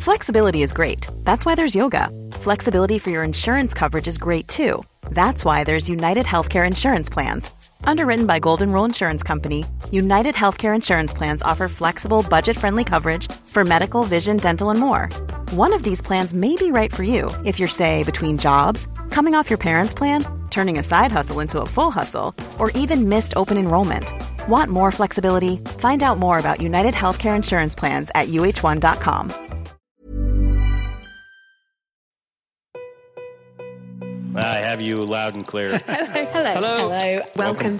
Flexibility is great. That's why there's yoga. Flexibility for your insurance coverage is great too. That's why there's United Healthcare Insurance Plans. Underwritten by Golden Rule Insurance Company, United Healthcare Insurance Plans offer flexible, budget-friendly coverage for medical, vision, dental, and more. One of these plans may be right for you if you're, say, between jobs, coming off your parents' plan, turning a side hustle into a full hustle, or even missed open enrollment. Want more flexibility? Find out more about United Healthcare Insurance Plans at uh1.com. I have you loud and clear. Hello. Welcome.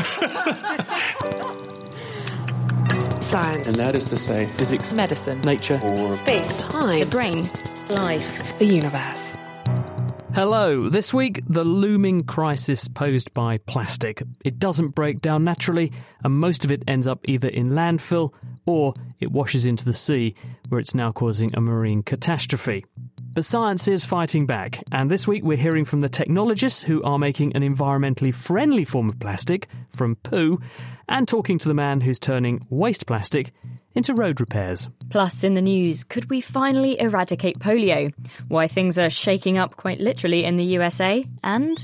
Science. And that is to say, physics, medicine, nature, or space, time, the brain, life, the universe. Hello. This week, the looming crisis posed by plastic. It doesn't break down naturally, and most of it ends up either in landfill or it washes into the sea, where it's now causing a marine catastrophe. But science is fighting back, and this week we're hearing from the technologists who are making an environmentally friendly form of plastic from poo, and talking to the man who's turning waste plastic into road repairs. Plus, in the news, could we finally eradicate polio? Why things are shaking up quite literally in the USA, and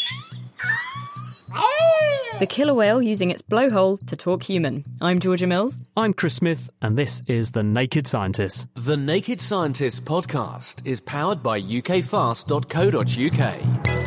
the killer whale using its blowhole to talk human. I'm Georgia Mills. I'm Chris Smith, and this is The Naked Scientist. The Naked Scientist podcast is powered by ukfast.co.uk.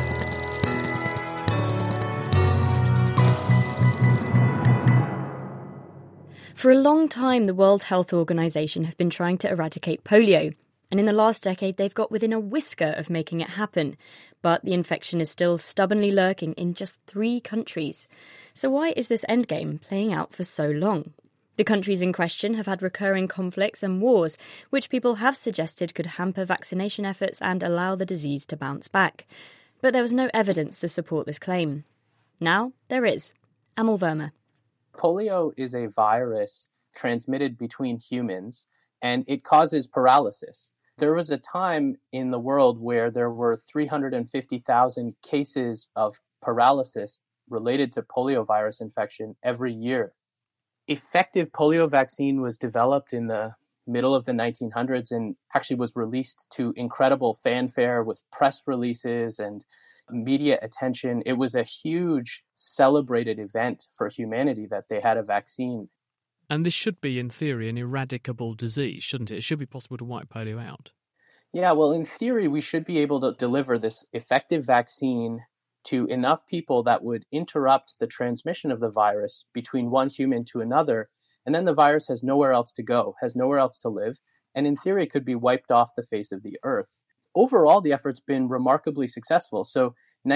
For a long time, the World Health Organization have been trying to eradicate polio, and in the last decade they've got within a whisker of making it happen. But the infection is still stubbornly lurking in just 3 countries. So why is this endgame playing out for so long? The countries in question have had recurring conflicts and wars, which people have suggested could hamper vaccination efforts and allow the disease to bounce back. But there was no evidence to support this claim. Now there is. Amal Verma. Polio is a virus transmitted between humans, and it causes paralysis. There was a time in the world where there were 350,000 cases of paralysis related to poliovirus infection every year. Effective polio vaccine was developed in the middle of the 1900s and actually was released to incredible fanfare with press releases and media attention. It was a huge celebrated event for humanity that they had a vaccine. And this should be, in theory, an eradicable disease, shouldn't it? It should be possible to wipe polio out. Yeah, well, in theory, we should be able to deliver this effective vaccine to enough people that would interrupt the transmission of the virus between one human to another, and then the virus has nowhere else to go, has nowhere else to live, and in theory could be wiped off the face of the earth. Overall, the effort's been remarkably successful. So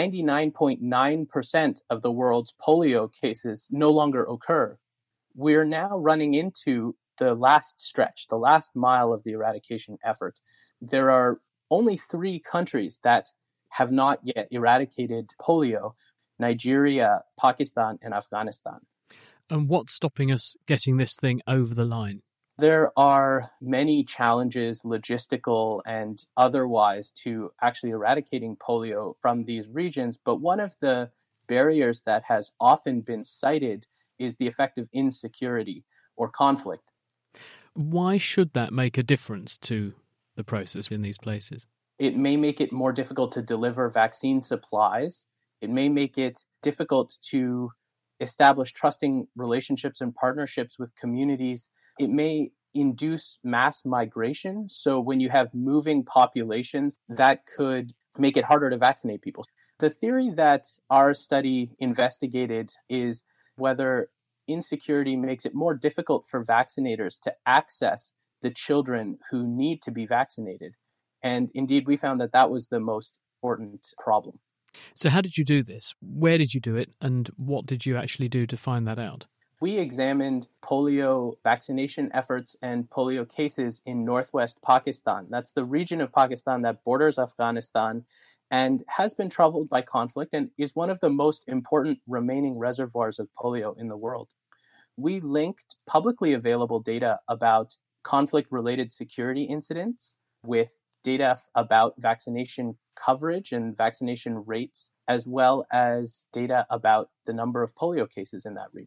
99.9% of the world's polio cases no longer occur. We're now running into the last stretch, the last mile of the eradication effort. There are only 3 countries that have not yet eradicated polio: Nigeria, Pakistan, and Afghanistan. And what's stopping us getting this thing over the line? There are many challenges, logistical and otherwise, to actually eradicating polio from these regions. But one of the barriers that has often been cited is the effect of insecurity or conflict. Why should that make a difference to the process in these places? It may make it more difficult to deliver vaccine supplies. It may make it difficult to establish trusting relationships and partnerships with communities. It may induce mass migration. So when you have moving populations, that could make it harder to vaccinate people. The theory that our study investigated is whether insecurity makes it more difficult for vaccinators to access the children who need to be vaccinated. And indeed, we found that that was the most important problem. So how did you do this? Where did you do it? And what did you actually do to find that out? We examined polio vaccination efforts and polio cases in northwest Pakistan. That's the region of Pakistan that borders Afghanistan and has been troubled by conflict and is one of the most important remaining reservoirs of polio in the world. We linked publicly available data about conflict-related security incidents with data about vaccination coverage and vaccination rates, as well as data about the number of polio cases in that region.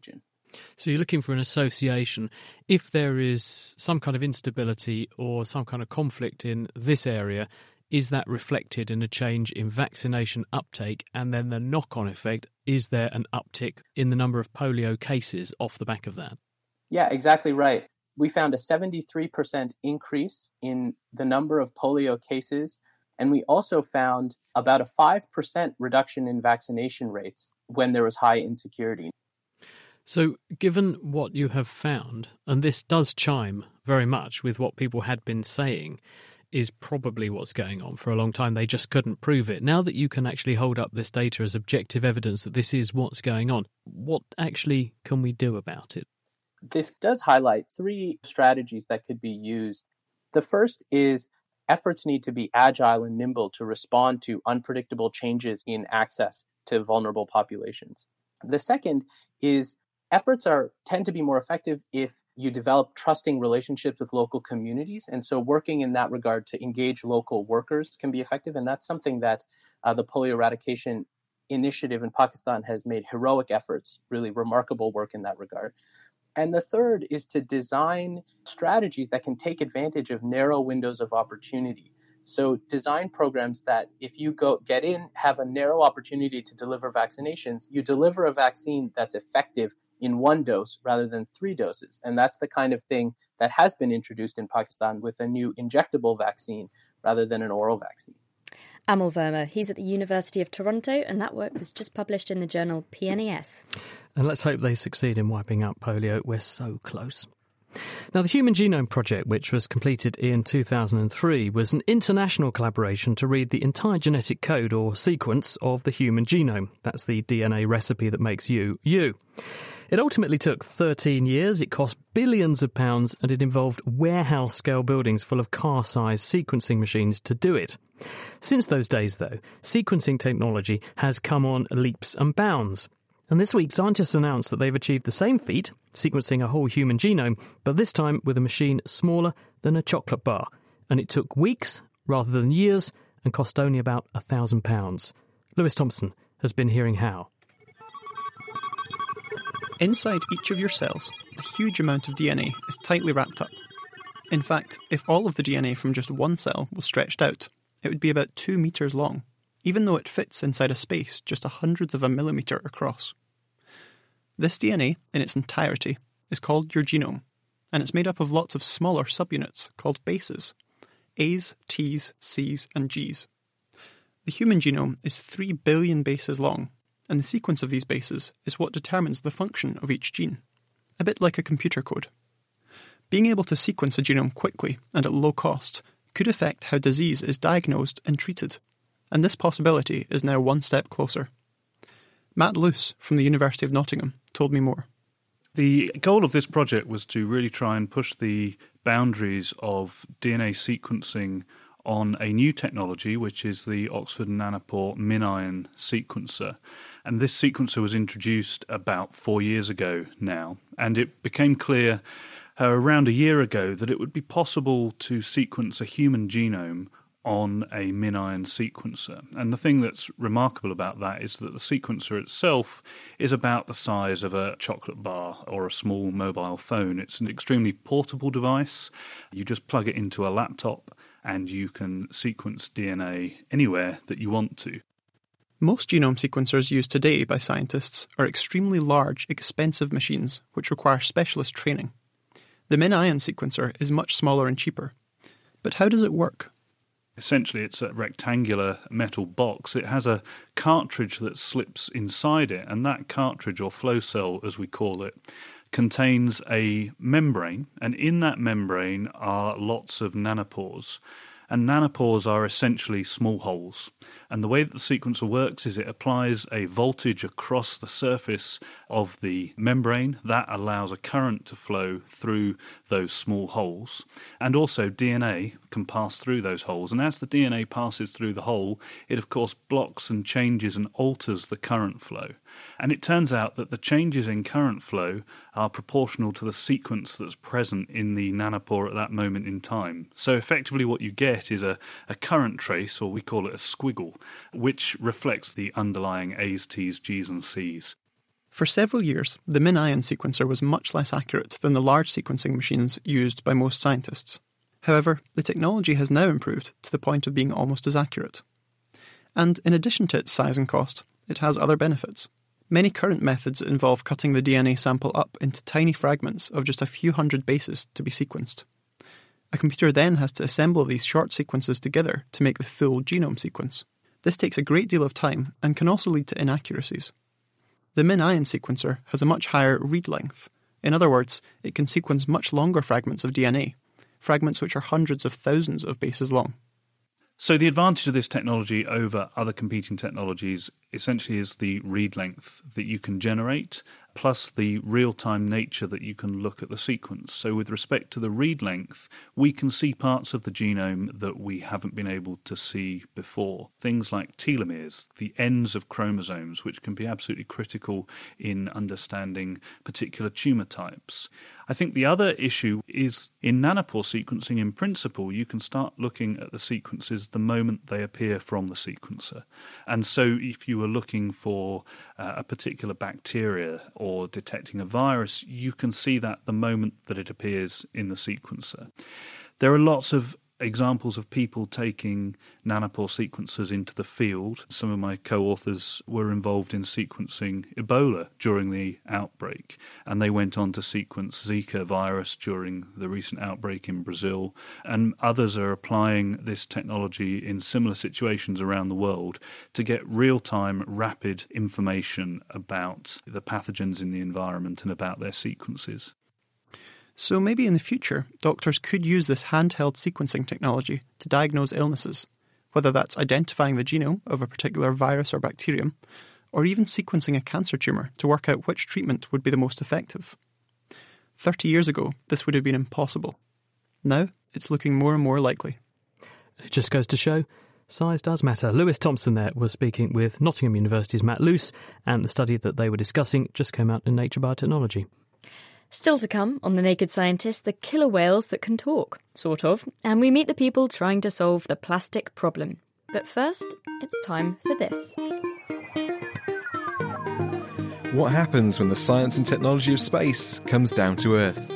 So you're looking for an association. If there is some kind of instability or some kind of conflict in this area, is that reflected in a change in vaccination uptake? And then the knock-on effect, is there an uptick in the number of polio cases off the back of that? Yeah, exactly right. We found a 73% increase in the number of polio cases, and we also found about a 5% reduction in vaccination rates when there was high insecurity. So given what you have found, and this does chime very much with what people had been saying, is probably what's going on for a long time. They just couldn't prove it. Now that you can actually hold up this data as objective evidence that this is what's going on, what actually can we do about it? This does highlight 3 strategies that could be used. The first is efforts need to be agile and nimble to respond to unpredictable changes in access to vulnerable populations. The second is efforts tend to be more effective if you develop trusting relationships with local communities. And so working in that regard to engage local workers can be effective. And that's something that the polio eradication initiative in Pakistan has made heroic efforts, really remarkable work in that regard. And the third is to design strategies that can take advantage of narrow windows of opportunity. So design programs that if you get in, have a narrow opportunity to deliver vaccinations, you deliver a vaccine that's effective in 1 dose rather than 3 doses. And that's the kind of thing that has been introduced in Pakistan with a new injectable vaccine rather than an oral vaccine. Amal Verma, he's at the University of Toronto, and that work was just published in the journal PNAS. And let's hope they succeed in wiping out polio. We're so close. Now, the Human Genome Project, which was completed in 2003, was an international collaboration to read the entire genetic code or sequence of the human genome. That's the DNA recipe that makes you, you. It ultimately took 13 years, it cost billions of pounds, and it involved warehouse-scale buildings full of car-sized sequencing machines to do it. Since those days, though, sequencing technology has come on leaps and bounds. And this week, scientists announced that they've achieved the same feat, sequencing a whole human genome, but this time with a machine smaller than a chocolate bar. And it took weeks rather than years and cost only about £1,000. Lewis Thompson has been hearing how. Inside each of your cells, a huge amount of DNA is tightly wrapped up. In fact, if all of the DNA from just one cell was stretched out, it would be about 2 meters long, even though it fits inside a space just 1/100 of a millimeter across. This DNA, in its entirety, is called your genome, and it's made up of lots of smaller subunits called bases, A's, T's, C's, and G's. The human genome is 3 billion bases long, and the sequence of these bases is what determines the function of each gene, a bit like a computer code. Being able to sequence a genome quickly and at low cost could affect how disease is diagnosed and treated, and this possibility is now 1 step closer. Matt Luce from the University of Nottingham told me more. The goal of this project was to really try and push the boundaries of DNA sequencing on a new technology, which is the Oxford Nanopore MinION sequencer. And this sequencer was introduced about 4 years ago now, and it became clear around a year ago that it would be possible to sequence a human genome on a MinION sequencer. And the thing that's remarkable about that is that the sequencer itself is about the size of a chocolate bar or a small mobile phone. It's an extremely portable device. You just plug it into a laptop and you can sequence DNA anywhere that you want to. Most genome sequencers used today by scientists are extremely large, expensive machines which require specialist training. The MinION sequencer is much smaller and cheaper. But how does it work? Essentially, it's a rectangular metal box. It has a cartridge that slips inside it, and that cartridge, or flow cell as we call it, contains a membrane, and in that membrane are lots of nanopores. And nanopores are essentially small holes. And the way that the sequencer works is it applies a voltage across the surface of the membrane. That allows a current to flow through those small holes. And also DNA can pass through those holes. And as the DNA passes through the hole, it of course blocks and changes and alters the current flow. And it turns out that the changes in current flow are proportional to the sequence that's present in the nanopore at that moment in time. So effectively what you get is a current trace, or we call it a squiggle, which reflects the underlying A's, T's, G's and C's. For several years, the MinION sequencer was much less accurate than the large sequencing machines used by most scientists. However, the technology has now improved to the point of being almost as accurate. And in addition to its size and cost, it has other benefits. Many current methods involve cutting the DNA sample up into tiny fragments of just a few hundred bases to be sequenced. A computer then has to assemble these short sequences together to make the full genome sequence. This takes a great deal of time and can also lead to inaccuracies. The MinION sequencer has a much higher read length. In other words, it can sequence much longer fragments of DNA, fragments which are hundreds of thousands of bases long. So the advantage of this technology over other competing technologies essentially is the read length that you can generate, plus the real-time nature that you can look at the sequence. So with respect to the read length, we can see parts of the genome that we haven't been able to see before. Things like telomeres, the ends of chromosomes, which can be absolutely critical in understanding particular tumour types. I think the other issue is in nanopore sequencing, in principle, you can start looking at the sequences the moment they appear from the sequencer. And so if you were looking for a particular bacteria or detecting a virus, you can see that the moment that it appears in the sequencer. There are lots of examples of people taking nanopore sequencers into the field. Some of my co-authors were involved in sequencing Ebola during the outbreak, and they went on to sequence Zika virus during the recent outbreak in Brazil, and others are applying this technology in similar situations around the world to get real-time, rapid information about the pathogens in the environment and about their sequences. So maybe in the future, doctors could use this handheld sequencing technology to diagnose illnesses, whether that's identifying the genome of a particular virus or bacterium, or even sequencing a cancer tumour to work out which treatment would be the most effective. 30 years ago, this would have been impossible. Now, it's looking more and more likely. It just goes to show, size does matter. Lewis Thompson there was speaking with Nottingham University's Matt Luce, and the study that they were discussing just came out in Nature Biotechnology. Still to come on The Naked Scientist, the killer whales that can talk, sort of, and we meet the people trying to solve the plastic problem. But first, it's time for this. What happens when the science and technology of space comes down to Earth?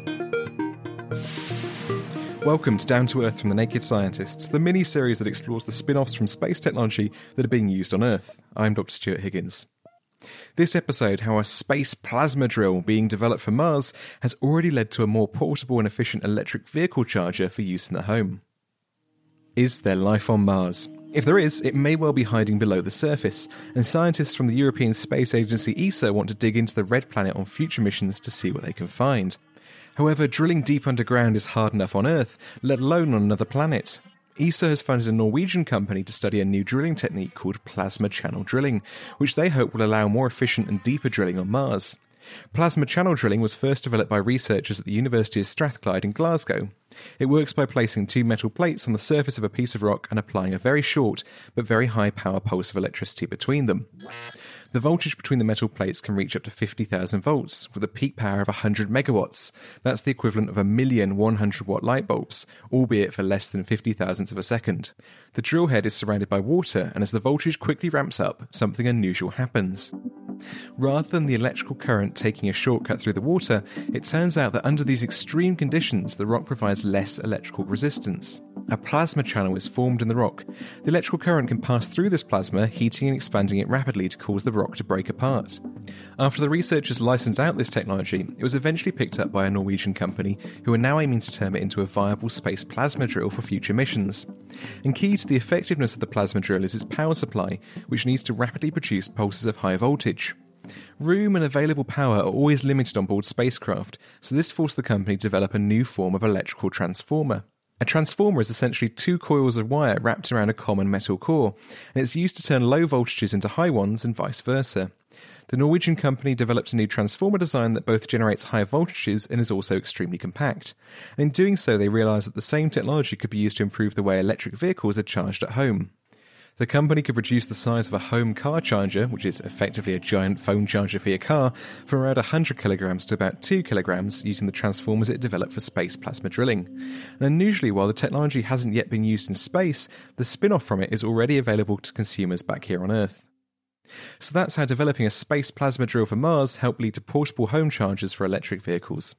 Welcome to Down to Earth from The Naked Scientists, the mini-series that explores the spin-offs from space technology that are being used on Earth. I'm Dr. Stuart Higgins. This episode, how a space plasma drill being developed for Mars has already led to a more portable and efficient electric vehicle charger for use in the home. Is there life on Mars? If there is, it may well be hiding below the surface, and scientists from the European Space Agency ESA want to dig into the Red Planet on future missions to see what they can find. However, drilling deep underground is hard enough on Earth, let alone on another planet. ESA has funded a Norwegian company to study a new drilling technique called plasma channel drilling, which they hope will allow more efficient and deeper drilling on Mars. Plasma channel drilling was first developed by researchers at the University of Strathclyde in Glasgow. It works by placing two metal plates on the surface of a piece of rock and applying a very short but very high power pulse of electricity between them. The voltage between the metal plates can reach up to 50,000 volts, with a peak power of 100 megawatts. That's the equivalent of 1,000,000 100-watt light bulbs, albeit for less than 50 thousandths of a second. The drill head is surrounded by water, and as the voltage quickly ramps up, something unusual happens. Rather than the electrical current taking a shortcut through the water, it turns out that under these extreme conditions, the rock provides less electrical resistance. A plasma channel is formed in the rock. The electrical current can pass through this plasma, heating and expanding it rapidly to cause the rock to break apart. After the researchers licensed out this technology, it was eventually picked up by a Norwegian company who are now aiming to turn it into a viable space plasma drill for future missions. And key to the effectiveness of the plasma drill is its power supply, which needs to rapidly produce pulses of high voltage. Room and available power are always limited on board spacecraft, so this forced the company to develop a new form of electrical transformer. A transformer is essentially two coils of wire wrapped around a common metal core, and it's used to turn low voltages into high ones and vice versa. The Norwegian company developed a new transformer design that both generates high voltages and is also extremely compact. And in doing so, they realised that the same technology could be used to improve the way electric vehicles are charged at home. The company could reduce the size of a home car charger, which is effectively a giant phone charger for your car, from around 100 kilograms to about 2 kilograms using the transformers it developed for space plasma drilling. And unusually, while the technology hasn't yet been used in space, the spin-off from it is already available to consumers back here on Earth. So that's how developing a space plasma drill for Mars helped lead to portable home chargers for electric vehicles.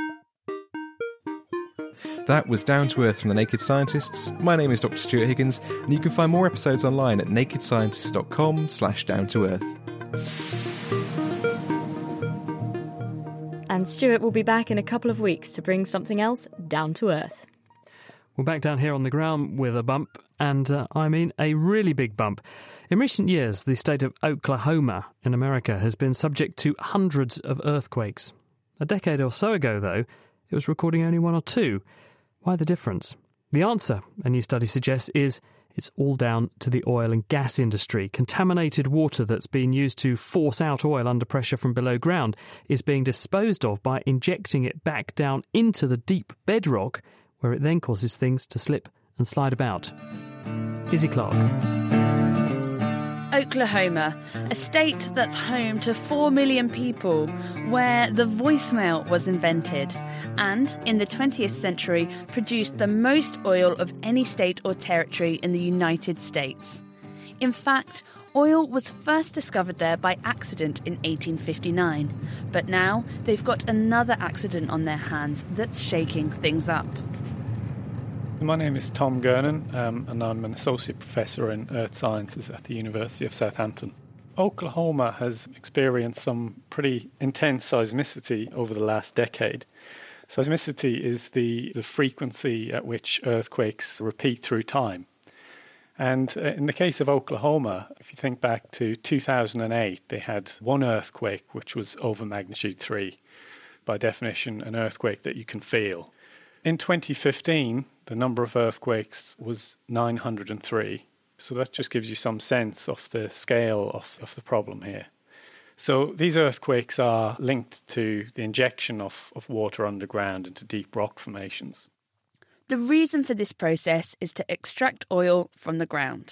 That was Down to Earth from the Naked Scientists. My name is Dr. Stuart Higgins, and you can find more episodes online at nakedscientist.com/downtoearth. And Stuart will be back in a couple of weeks to bring something else down to earth. We're back down here on the ground with a bump, and I mean a really big bump. In recent years, the state of Oklahoma in America has been subject to hundreds of earthquakes. A decade or so ago, though, it was recording only one or two. Why the difference? The answer, a new study suggests, is it's all down to the oil and gas industry. Contaminated water that's being used to force out oil under pressure from below ground is being disposed of by injecting it back down into the deep bedrock, where it then causes things to slip and slide about. Izzy Clark. Oklahoma, a state that's home to 4 million people, where the voicemail was invented, and in the 20th century produced the most oil of any state or territory in the United States. In fact, oil was first discovered there by accident in 1859, but now they've got another accident on their hands that's shaking things up. My name is Tom Gernon, and I'm an associate professor in earth sciences at the University of Southampton. Oklahoma has experienced some pretty intense seismicity over the last decade. Seismicity is the frequency at which earthquakes repeat through time. And in the case of Oklahoma, if you think back to 2008, they had one earthquake which was over magnitude 3. By definition, an earthquake that you can feel. In 2015, the number of earthquakes was 903. So that just gives you some sense of the scale of the problem here. So these earthquakes are linked to the injection of water underground into deep rock formations. The reason for this process is to extract oil from the ground.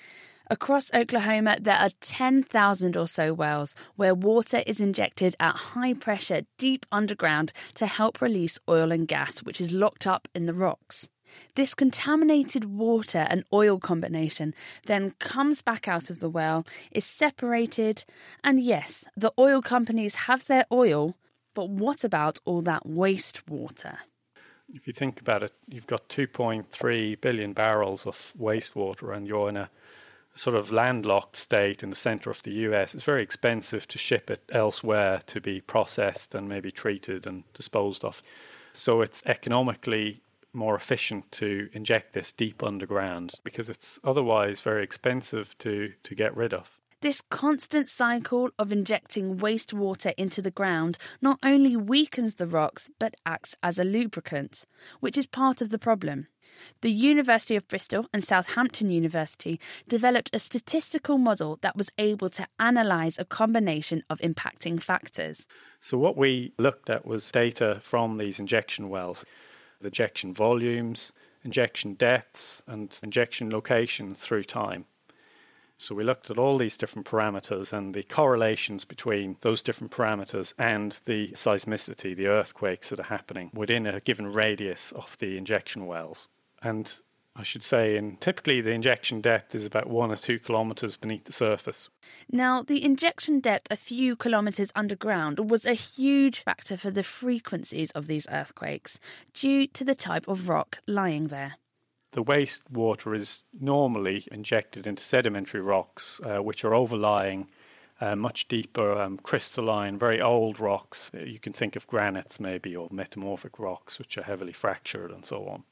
Across Oklahoma, there are 10,000 or so wells where water is injected at high pressure deep underground to help release oil and gas, which is locked up in the rocks. This contaminated water and oil combination then comes back out of the well, is separated, and yes, the oil companies have their oil, but what about all that wastewater? If you think about it, you've got 2.3 billion barrels of wastewater, and you're in a sort of landlocked state in the center of the US. It's very expensive to ship it elsewhere to be processed and maybe treated and disposed of. So it's economically more efficient to inject this deep underground because it's otherwise very expensive to get rid of. This constant cycle of injecting wastewater into the ground not only weakens the rocks but acts as a lubricant, which is part of the problem. The University of Bristol and Southampton University developed a statistical model that was able to analyse a combination of impacting factors. So what we looked at was data from these injection wells, the injection volumes, injection depths, and injection locations through time. So we looked at all these different parameters and the correlations between those different parameters and the seismicity, the earthquakes that are happening within a given radius of the injection wells. And I should say, typically the injection depth is about 1 or 2 kilometres beneath the surface. Now, the injection depth a few kilometres underground was a huge factor for the frequencies of these earthquakes due to the type of rock lying there. The wastewater is normally injected into sedimentary rocks, which are overlying much deeper crystalline, very old rocks. You can think of granites maybe, or metamorphic rocks, which are heavily fractured and so on.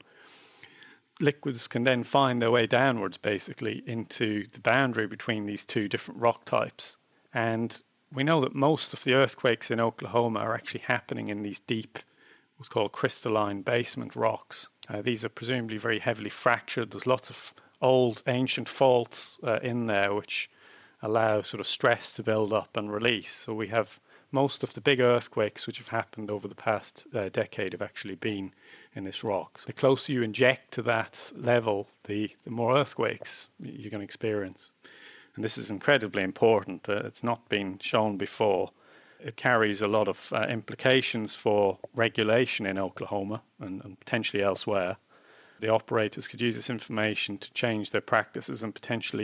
Liquids can then find their way downwards, basically, into the boundary between these two different rock types. And we know that most of the earthquakes in Oklahoma are actually happening in these deep, what's called crystalline basement rocks. These are presumably very heavily fractured. There's lots of old ancient faults in there which allow sort of stress to build up and release. So we have most of the big earthquakes which have happened over the past decade have actually been in this rock. So the closer you inject to that level, the more earthquakes you're going to experience. And this is incredibly important. It's not been shown before. It carries a lot of implications for regulation in Oklahoma and potentially elsewhere. The operators could use this information to change their practices and potentially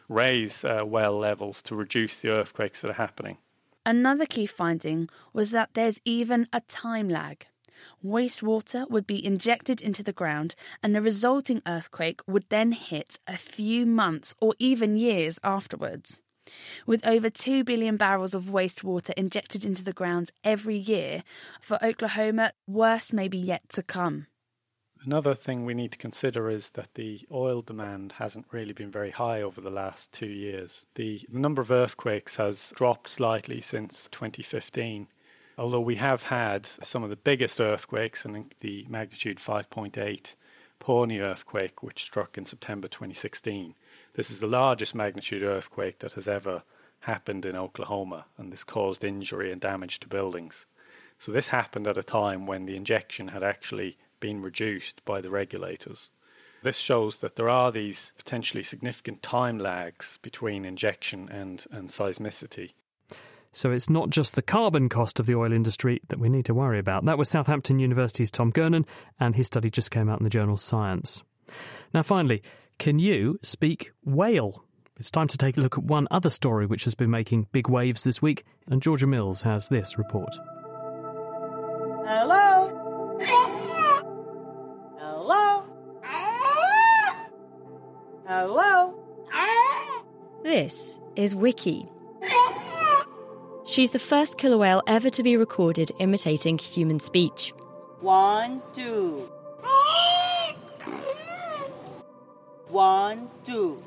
raise well levels to reduce the earthquakes that are happening. Another key finding was that there's even a time lag. Wastewater would be injected into the ground and the resulting earthquake would then hit a few months or even years afterwards. With over 2 billion barrels of wastewater injected into the ground every year, for Oklahoma, worse may be yet to come. Another thing we need to consider is that the oil demand hasn't really been very high over the last 2 years. The number of earthquakes has dropped slightly since 2015, although we have had some of the biggest earthquakes, and the magnitude 5.8 Pawnee earthquake, which struck in September 2016. This is the largest magnitude earthquake that has ever happened in Oklahoma, and this caused injury and damage to buildings. So this happened at a time when the injection had actually been reduced by the regulators. This shows that there are these potentially significant time lags between injection and seismicity. So it's not just the carbon cost of the oil industry that we need to worry about. That was Southampton University's Tom Gernon, and his study just came out in the journal Science. Now finally, can you speak whale? It's time to take a look at one other story which has been making big waves this week, and Georgia Mills has this report. Hello? Hello? Hello? This is Wiki. She's the first killer whale ever to be recorded imitating human speech. 1, 2. 1, 2.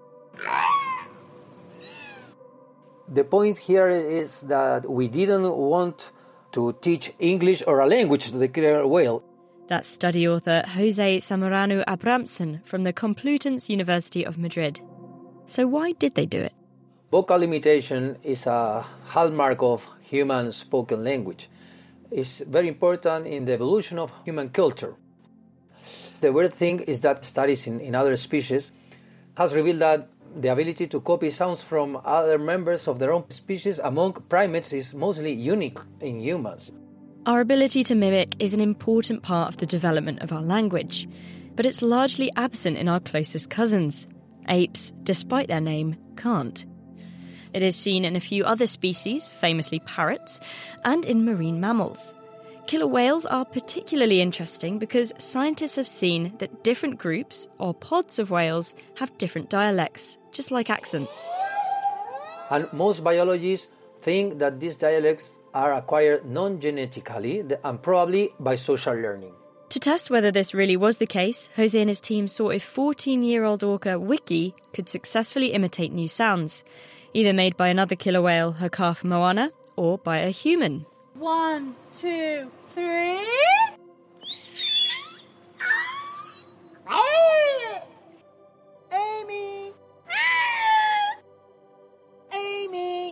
The point here is that we didn't want to teach English or a language to the killer whale. That's study author Jose Zamorano Abramson from the Complutense University of Madrid. So why did they do it? Vocal imitation is a hallmark of human spoken language. It's very important in the evolution of human culture. The weird thing is that studies in other species has revealed that the ability to copy sounds from other members of their own species among primates is mostly unique in humans. Our ability to mimic is an important part of the development of our language, but it's largely absent in our closest cousins. Apes, despite their name, can't. It is seen in a few other species, famously parrots, and in marine mammals. Killer whales are particularly interesting because scientists have seen that different groups, or pods of whales, have different dialects, just like accents. And most biologists think that these dialects are acquired non-genetically and probably by social learning. To test whether this really was the case, Jose and his team saw if 14-year-old orca Wiki could successfully imitate new sounds, either made by another killer whale, her calf Moana, or by a human. 1, 2, 3. Amy. Amy.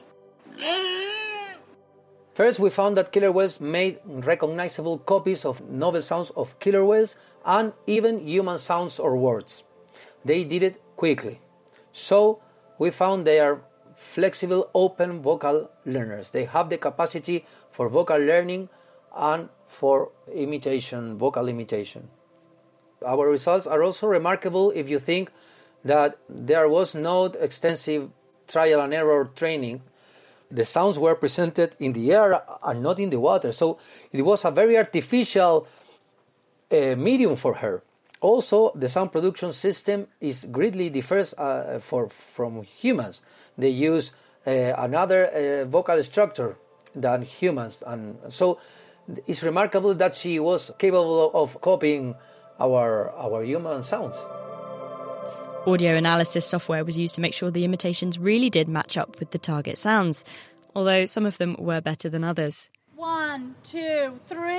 First, we found that killer whales made recognizable copies of novel sounds of killer whales and even human sounds or words. They did it quickly. So, we found they are flexible, open vocal learners. They have the capacity for vocal learning and for imitation, vocal imitation. Our results are also remarkable if you think that there was no extensive trial and error training. The sounds were presented in the air and not in the water, so it was a very artificial medium for her. Also, the sound production system is greatly differs from humans. They use another vocal structure than humans, and so it's remarkable that she was capable of copying our human sounds. Audio analysis software was used to make sure the imitations really did match up with the target sounds, although some of them were better than others. 1, 2, 3.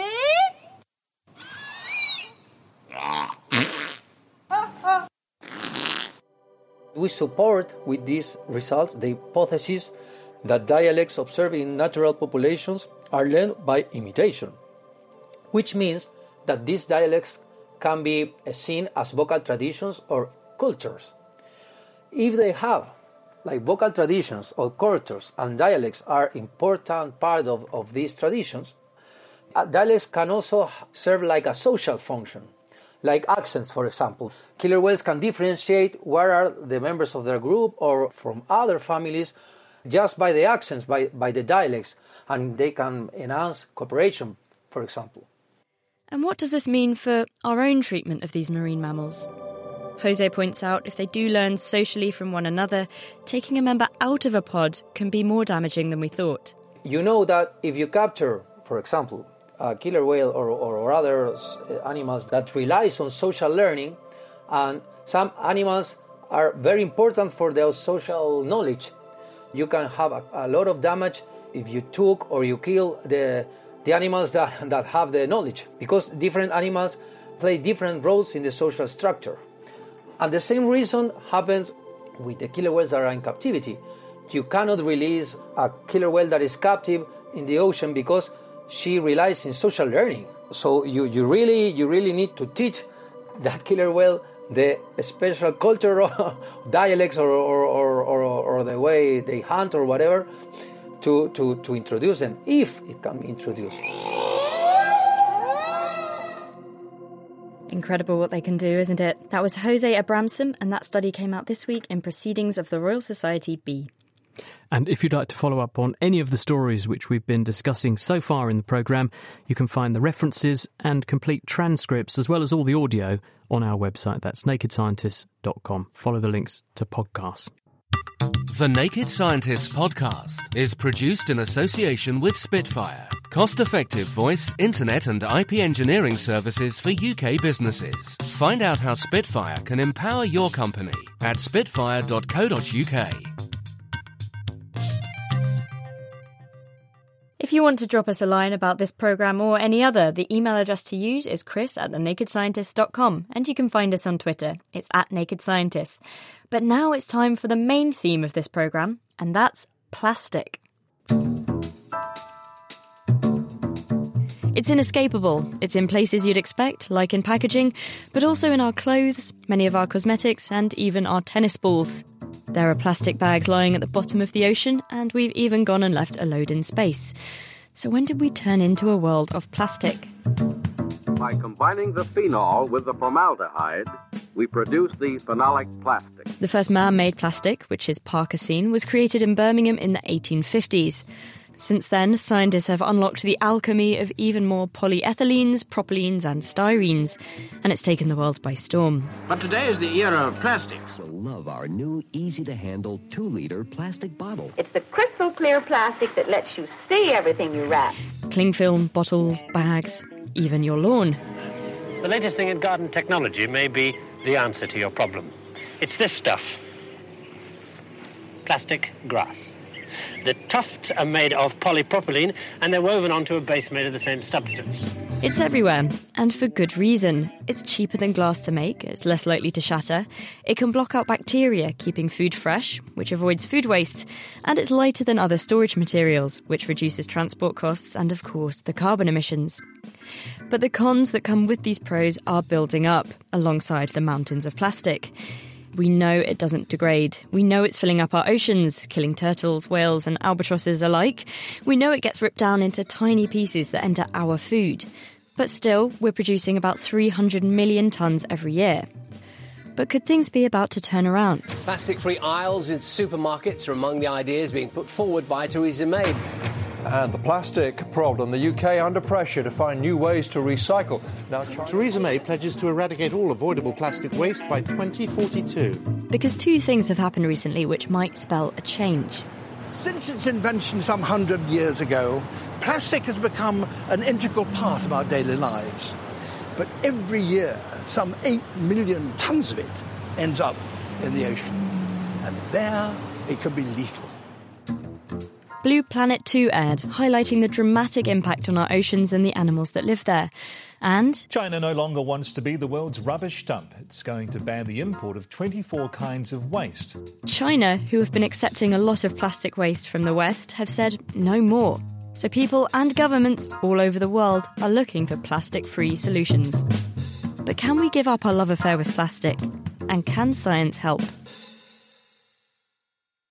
We support with these results the hypothesis that dialects observed in natural populations are learned by imitation, which means that these dialects can be seen as vocal traditions or cultures. If they have, like vocal traditions or cultures, and dialects are important part of these traditions, dialects can also serve like a social function. like accents, for example. Killer whales can differentiate where are the members of their group or from other families just by the accents, by the dialects, and they can enhance cooperation, for example. And what does this mean for our own treatment of these marine mammals? Jose points out if they do learn socially from one another, taking a member out of a pod can be more damaging than we thought. You know that if you capture, for example, a killer whale or other animals that relies on social learning, and some animals are very important for their social knowledge, you can have a lot of damage if you took or you kill the animals that have the knowledge, because different animals play different roles in the social structure. And the same reason happens with the killer whales that are in captivity. You cannot release a killer whale that is captive in the ocean because she relies in social learning. So you really need to teach that killer whale the special culture or dialects or the way they hunt or whatever to introduce them, if it can be introduced. Incredible what they can do, isn't it? That was Jose Abramson, and that study came out this week in Proceedings of the Royal Society B. And if you'd like to follow up on any of the stories which we've been discussing so far in the programme, you can find the references and complete transcripts as well as all the audio on our website. That's nakedscientists.com. Follow the links to podcasts. The Naked Scientists podcast is produced in association with Spitfire, cost-effective voice, internet and IP engineering services for UK businesses. Find out how Spitfire can empower your company at spitfire.co.uk. If you want to drop us a line about this programme or any other, the email address to use is chris@thenakedscientists.com, and you can find us on Twitter. It's @nakedscientists. But now it's time for the main theme of this programme, and that's plastic. It's inescapable. It's in places you'd expect, like in packaging, but also in our clothes, many of our cosmetics, and even our tennis balls. There are plastic bags lying at the bottom of the ocean, and we've even gone and left a load in space. So when did we turn into a world of plastic? By combining the phenol with the formaldehyde, we produce the phenolic plastic. The first man-made plastic, which is Parkasine, was created in Birmingham in the 1850s. Since then, scientists have unlocked the alchemy of even more polyethylenes, propylenes and styrenes, and it's taken the world by storm. But today is the era of plastics. You'll love our new, easy-to-handle 2-liter plastic bottle. It's the crystal clear plastic that lets you see everything you wrap. Cling film, bottles, bags, even your lawn. The latest thing in garden technology may be the answer to your problem. It's this stuff. Plastic grass. The tufts are made of polypropylene and they're woven onto a base made of the same substance. It's everywhere, and for good reason. It's cheaper than glass to make, it's less likely to shatter, it can block out bacteria, keeping food fresh, which avoids food waste, and it's lighter than other storage materials, which reduces transport costs and, of course, the carbon emissions. But the cons that come with these pros are building up, alongside the mountains of plastic. We know it doesn't degrade. We know it's filling up our oceans, killing turtles, whales and albatrosses alike. We know it gets ripped down into tiny pieces that enter our food. But still, we're producing about 300 million tonnes every year. But could things be about to turn around? Plastic-free aisles in supermarkets are among the ideas being put forward by Theresa May. And the plastic problem, the UK under pressure to find new ways to recycle. Now, Theresa May pledges to eradicate all avoidable plastic waste by 2042. Because two things have happened recently which might spell a change. Since its invention some 100 years ago, plastic has become an integral part of our daily lives. But every year, some 8 million tonnes of it ends up in the ocean. And there, it can be lethal. Blue Planet 2 aired, highlighting the dramatic impact on our oceans and the animals that live there. And China no longer wants to be the world's rubbish dump. It's going to ban the import of 24 kinds of waste. China, who have been accepting a lot of plastic waste from the West, have said no more. So people and governments all over the world are looking for plastic-free solutions. But can we give up our love affair with plastic? And can science help?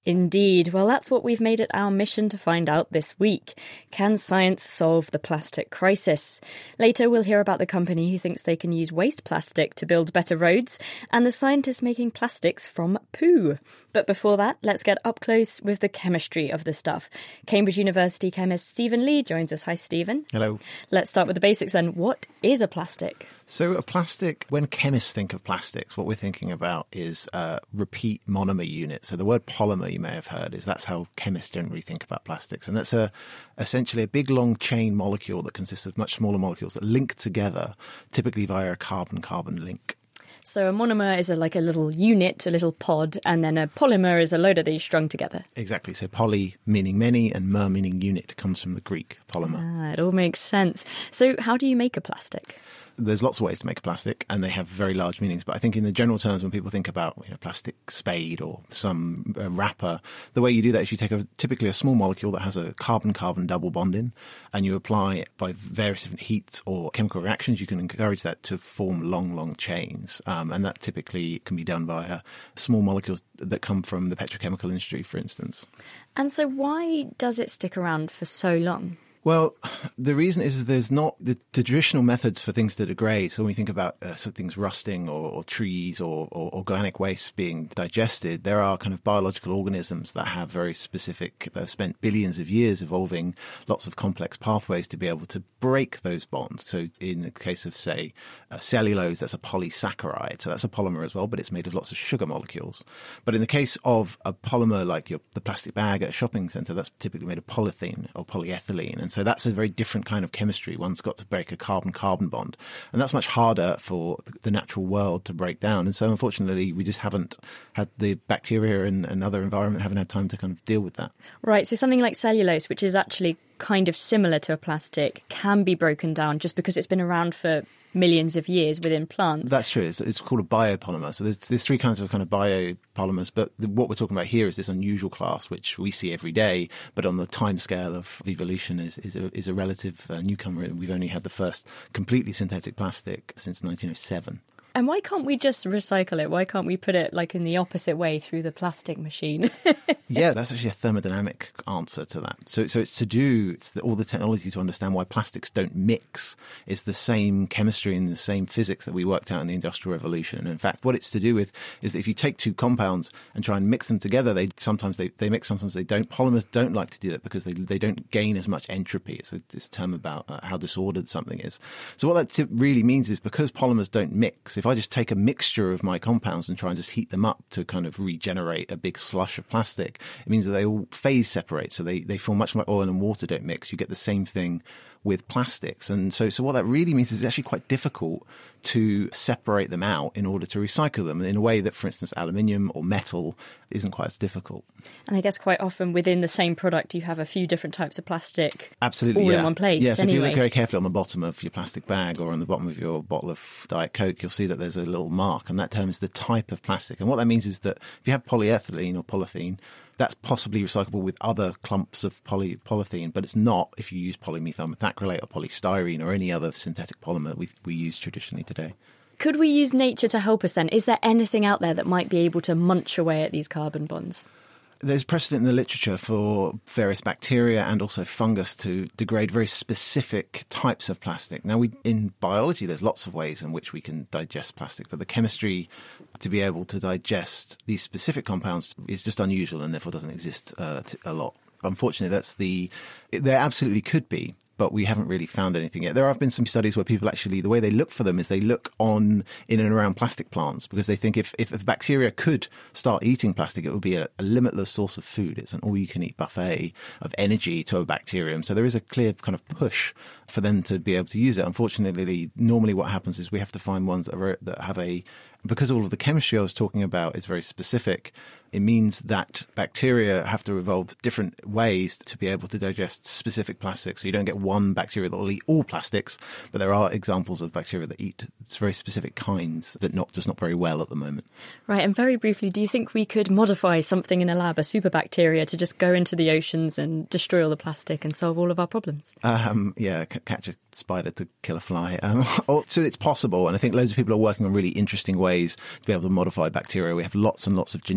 Indeed. Well, that's what we've made it our mission to find out this week. Can science solve the plastic crisis? Later, we'll hear about the company who thinks they can use waste plastic to build better roads, and the scientists making plastics from poo. But before that, let's get up close with the chemistry of the stuff. Cambridge University chemist Stephen Lee joins us. Hi, Stephen. Hello. Let's start with the basics then. What is a plastic? So a plastic, when chemists think of plastics, what we're thinking about is repeat monomer units. So the word polymer, you may have heard, that's how chemists generally think about plastics. And that's essentially a big long chain molecule that consists of much smaller molecules that link together, typically via a carbon-carbon link. So a monomer is like a little unit, a little pod, and then a polymer is a load of these strung together. Exactly. So poly meaning many and mer meaning unit comes from the Greek polymer. It all makes sense. So how do you make a plastic? There's lots of ways to make a plastic, and they have very large meanings. But I think in the general terms, when people think about plastic spade or some wrapper, the way you do that is you take typically a small molecule that has a carbon-carbon double bond in, and you apply it by various different heats or chemical reactions. You can encourage that to form long chains, and that typically can be done via small molecules that come from the petrochemical industry, for instance. And so why does it stick around for so long? Well, the reason is there's not the traditional methods for things to degrade. So when we think about things rusting or trees or organic waste being digested, there are kind of biological organisms that have very specific, that have spent billions of years evolving lots of complex pathways to be able to break those bonds. So in the case of, say, cellulose, that's a polysaccharide. So that's a polymer as well, but it's made of lots of sugar molecules. But in the case of a polymer like the plastic bag at a shopping centre, that's typically made of polythene or polyethylene. And so that's a very different kind of chemistry. One's got to break a carbon-carbon bond. And that's much harder for the natural world to break down. And so unfortunately, we just haven't had the bacteria and other environment haven't had time to kind of deal with that. Right. So something like cellulose, which is actually kind of similar to a plastic, can be broken down just because it's been around for millions of years within plants. That's true. It's called a biopolymer. So there's three kinds of kind of biopolymers, but what we're talking about here is this unusual class, which we see every day, but on the time scale of evolution is a relative newcomer. We've only had the first completely synthetic plastic since 1907. And why can't we just recycle it? Why can't we put it like in the opposite way through the plastic machine? Yeah, that's actually a thermodynamic answer to that. So it's all the technology to understand why plastics don't mix. It's the same chemistry and the same physics that we worked out in the Industrial Revolution. And in fact, what it's to do with is that if you take two compounds and try and mix them together, sometimes they mix, sometimes they don't. Polymers don't like to do that because they don't gain as much entropy. It's a term about how disordered something is. So what that really means is because polymers don't mix, if I just take a mixture of my compounds and try and just heat them up to kind of regenerate a big slush of plastic, it means that they all phase separate. So they form much like oil and water don't mix. You get the same thing with plastics. And so what that really means is it's actually quite difficult to separate them out in order to recycle them in a way that, for instance, aluminium or metal isn't quite as difficult. And I guess quite often within the same product, you have a few different types of plastic. Absolutely, all yeah. in one place. Yeah, so anyway. if you look very carefully on the bottom of your plastic bag or on the bottom of your bottle of Diet Coke, you'll see that there's a little mark, and that determines the type of plastic. And what that means is that if you have polyethylene or polythene, that's possibly recyclable with other clumps of polythene, but it's not if you use polymethyl methacrylate or polystyrene or any other synthetic polymer we use traditionally today. Could we use nature to help us then? Is there anything out there that might be able to munch away at these carbon bonds? There's precedent in the literature for various bacteria and also fungus to degrade very specific types of plastic. Now, in biology, there's lots of ways in which we can digest plastic, but the chemistry to be able to digest these specific compounds is just unusual and therefore doesn't exist a lot. Unfortunately, there absolutely could be, but we haven't really found anything yet. There have been some studies where people actually, the way they look for them is they look in and around plastic plants because they think if bacteria could start eating plastic, it would be a limitless source of food. It's an all-you-can-eat buffet of energy to a bacterium. So there is a clear kind of push for them to be able to use it. Unfortunately, normally what happens is we have to find ones that have because all of the chemistry I was talking about is very specific, it means that bacteria have to evolve different ways to be able to digest specific plastics. So you don't get one bacteria that will eat all plastics, but there are examples of bacteria that eat very specific kinds that just not very well at the moment. Right, and very briefly, do you think we could modify something in a lab, a superbacteria, to just go into the oceans and destroy all the plastic and solve all of our problems? Catch a spider to kill a fly. So it's possible, and I think loads of people are working on really interesting ways to be able to modify bacteria. We have lots and lots of genetic tools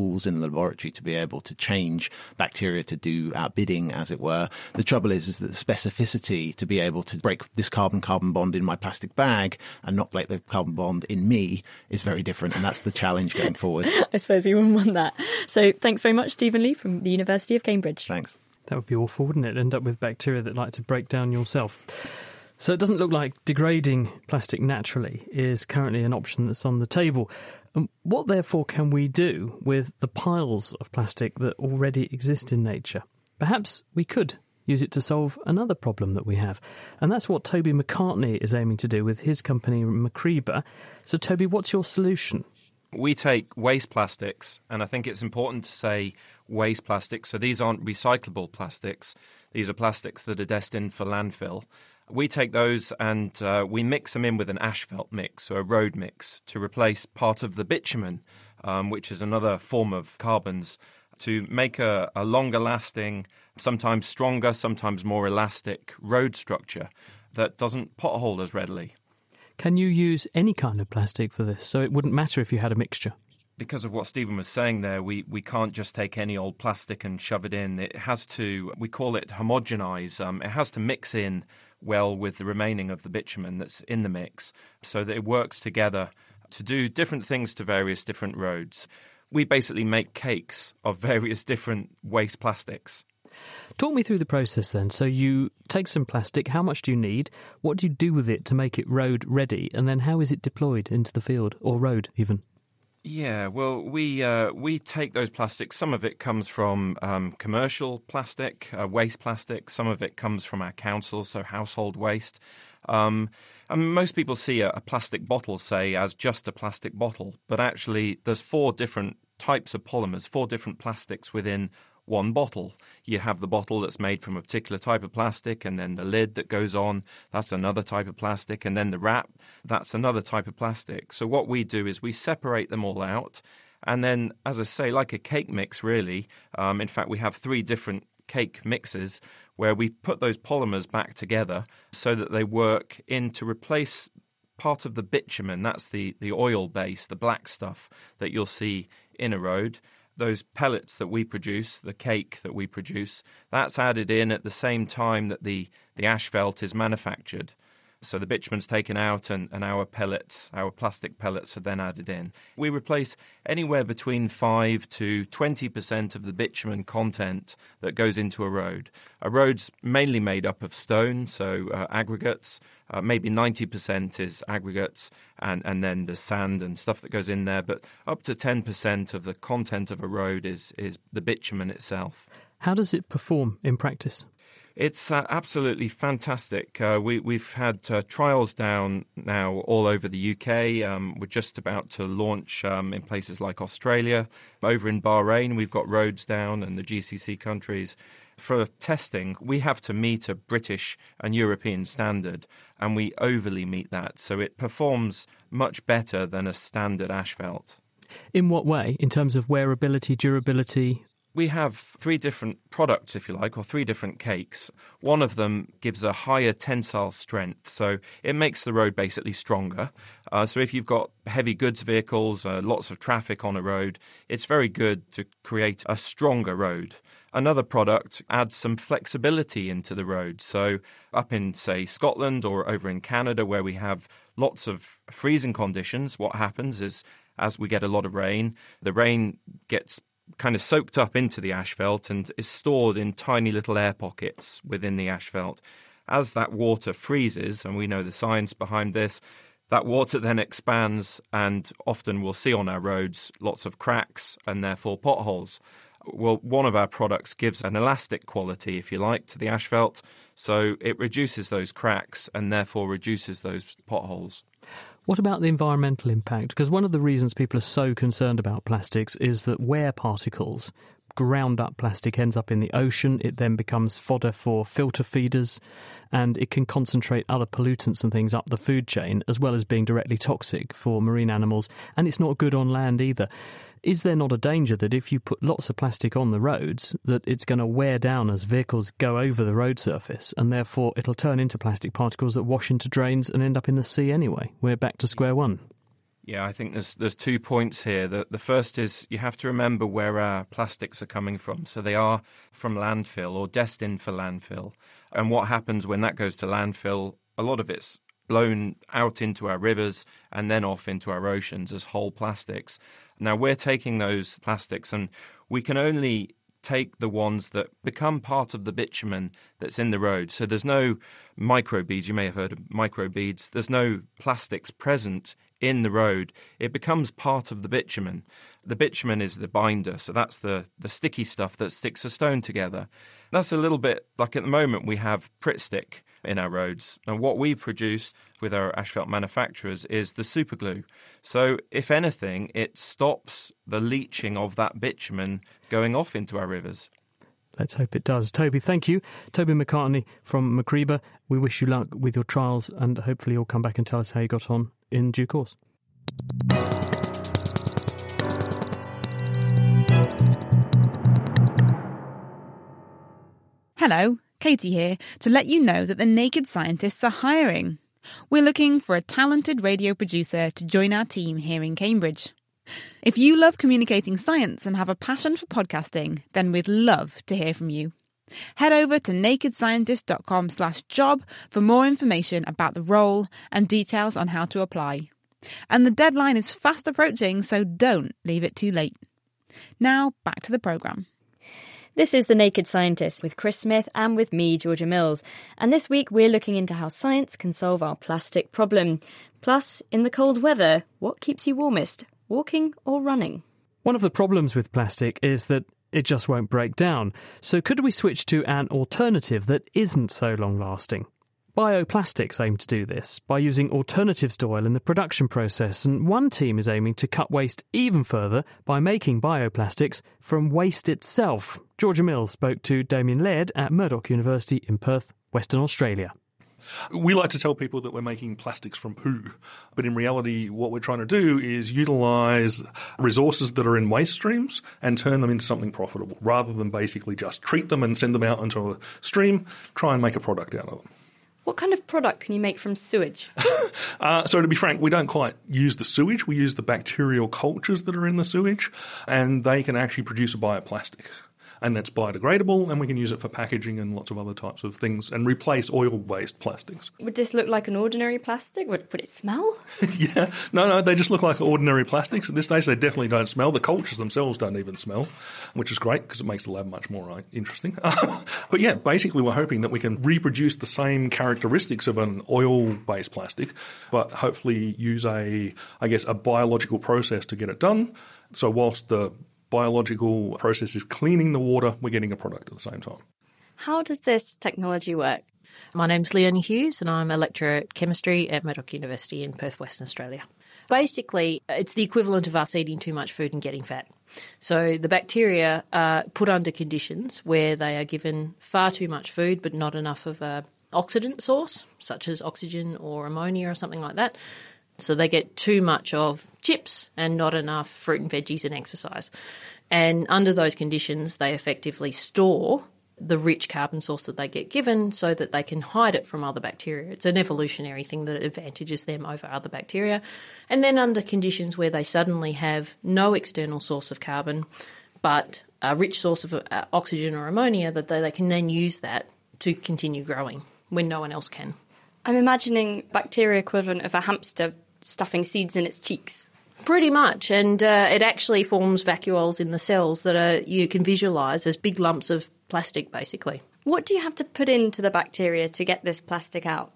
tools in the laboratory to be able to change bacteria to do our bidding, as it were. The trouble is that the specificity to be able to break this carbon-carbon bond in my plastic bag and not break the carbon bond in me is very different, and that's the challenge going forward. I suppose we wouldn't want that. So thanks very much, Stephen Lee from the University of Cambridge. Thanks. That would be awful, wouldn't it? End up with bacteria that like to break down yourself. So it doesn't look like degrading plastic naturally is currently an option that's on the table. What, therefore, can we do with the piles of plastic that already exist in nature? Perhaps we could use it to solve another problem that we have. And that's what Toby McCartney is aiming to do with his company, Macreba. So, Toby, what's your solution? We take waste plastics, and I think it's important to say waste plastics. So these aren't recyclable plastics. These are plastics that are destined for landfill. We take those and we mix them in with an asphalt mix, or a road mix, to replace part of the bitumen, which is another form of carbons, to make a longer lasting, sometimes stronger, sometimes more elastic road structure that doesn't pothole as readily. Can you use any kind of plastic for this? So it wouldn't matter if you had a mixture? Because of what Stephen was saying there, we can't just take any old plastic and shove it in. It has to, we call it homogenise. It has to mix in well with the remaining of the bitumen that's in the mix so that it works together to do different things to various different roads. We basically make cakes of various different waste plastics. Talk me through the process then. So you take some plastic, how much do you need? What do you do with it to make it road ready? And then how is it deployed into the field, or road even? Yeah, well, we take those plastics. Some of it comes from commercial plastic, waste plastic. Some of it comes from our councils, so household waste. And most people see a plastic bottle, say, as just a plastic bottle. But actually, there's 4 different types of polymers, 4 different plastics within one bottle. You have the bottle that's made from a particular type of plastic, and then the lid that goes on, that's another type of plastic, and then the wrap, that's another type of plastic. So what we do is we separate them all out, and then, as I say, like a cake mix, really, in fact, we have 3 different cake mixes where we put those polymers back together so that they work in to replace part of the bitumen. That's the oil base, the black stuff that you'll see in a road. Those pellets that we produce, the cake that we produce, that's added in at the same time that the asphalt is manufactured. So the bitumen's taken out and our pellets, our plastic pellets, are then added in. We replace anywhere between 5 to 20% of the bitumen content that goes into a road. A road's mainly made up of stone, so aggregates. Maybe 90% is aggregates, and then the sand and stuff that goes in there. But up to 10% of the content of a road is the bitumen itself. How does it perform in practice? It's absolutely fantastic. We've had trials down now all over the UK. We're just about to launch in places like Australia. Over in Bahrain, we've got roads down, and the GCC countries. For testing, we have to meet a British and European standard, and we overly meet that. So it performs much better than a standard asphalt. In what way? In terms of wearability, durability? We have 3 different products, if you like, or 3 different cakes. One of them gives a higher tensile strength, so it makes the road basically stronger. So if you've got heavy goods vehicles, lots of traffic on a road, it's very good to create a stronger road. Another product adds some flexibility into the road. So up in, say, Scotland or over in Canada, where we have lots of freezing conditions, what happens is as we get a lot of rain, the rain gets kind of soaked up into the asphalt and is stored in tiny little air pockets within the asphalt. As that water freezes, and we know the science behind this, that water then expands, and often we'll see on our roads lots of cracks and therefore potholes. Well, one of our products gives an elastic quality, if you like, to the asphalt, so it reduces those cracks and therefore reduces those potholes. What about the environmental impact? Because one of the reasons people are so concerned about plastics is that wear particles, ground up plastic, ends up in the ocean. It then becomes fodder for filter feeders, and it can concentrate other pollutants and things up the food chain, as well as being directly toxic for marine animals. And it's not good on land either. Is there not a danger that if you put lots of plastic on the roads, that it's going to wear down as vehicles go over the road surface, and therefore it'll turn into plastic particles that wash into drains and end up in the sea anyway? We're back to square one. Yeah, I think there's 2 points here. The first is you have to remember where our plastics are coming from. So they are from landfill or destined for landfill. And what happens when that goes to landfill, a lot of it's blown out into our rivers and then off into our oceans as whole plastics. Now we're taking those plastics and we can only take the ones that become part of the bitumen that's in the road. So there's no microbeads. You may have heard of microbeads. There's no plastics present in the road. It becomes part of the bitumen. The bitumen is the binder, so that's the sticky stuff that sticks a stone together. That's a little bit like at the moment we have Pritt Stick in our roads. And what we produce with our asphalt manufacturers is the superglue. So if anything, it stops the leaching of that bitumen going off into our rivers. Let's hope it does. Toby, thank you. Toby McCartney from Macreba. We wish you luck with your trials and hopefully you'll come back and tell us how you got on in due course. Hello, Katie here to let you know that the Naked Scientists are hiring. We're looking for a talented radio producer to join our team here in Cambridge. If you love communicating science and have a passion for podcasting, then we'd love to hear from you. Head over to nakedscientist.com/job for more information about the role and details on how to apply. And the deadline is fast approaching, so don't leave it too late. Now, back to the programme. This is The Naked Scientist with Chris Smith and with me, Georgia Mills. And this week we're looking into how science can solve our plastic problem. Plus, in the cold weather, what keeps you warmest, walking or running? One of the problems with plastic is that it just won't break down. So could we switch to an alternative that isn't so long-lasting? Bioplastics aim to do this by using alternatives to oil in the production process, and one team is aiming to cut waste even further by making bioplastics from waste itself. Georgia Mills spoke to Damien Laird at Murdoch University in Perth, Western Australia. We like to tell people that we're making plastics from poo, but in reality what we're trying to do is utilise resources that are in waste streams and turn them into something profitable, rather than basically just treat them and send them out into a stream, try and make a product out of them. What kind of product can you make from sewage? So to be frank, we don't quite use the sewage. We use the bacterial cultures that are in the sewage, and they can actually produce a bioplastic. And that's biodegradable, and we can use it for packaging and lots of other types of things and replace oil-based plastics. Would this look like an ordinary plastic? Would it smell? Yeah. No, they just look like ordinary plastics. At this stage, they definitely don't smell. The cultures themselves don't even smell, which is great because it makes the lab much more interesting. But yeah, basically we're hoping that we can reproduce the same characteristics of an oil-based plastic, but hopefully use a biological process to get it done. So whilst the biological process is cleaning the water, we're getting a product at the same time. How does this technology work? My name's Leonie Hughes and I'm a lecturer at chemistry at Murdoch University in Perth, Western Australia. Basically, it's the equivalent of us eating too much food and getting fat. So the bacteria are put under conditions where they are given far too much food but not enough of an oxidant source, such as oxygen or ammonia or something like that. So they get too much of chips and not enough fruit and veggies and exercise. And under those conditions, they effectively store the rich carbon source that they get given so that they can hide it from other bacteria. It's an evolutionary thing that advantages them over other bacteria. And then under conditions where they suddenly have no external source of carbon but a rich source of oxygen or ammonia, that they can then use that to continue growing when no one else can. I'm imagining bacteria equivalent of a hamster stuffing seeds in its cheeks. Pretty much, and it actually forms vacuoles in the cells that you can visualise as big lumps of plastic, basically. What do you have to put into the bacteria to get this plastic out?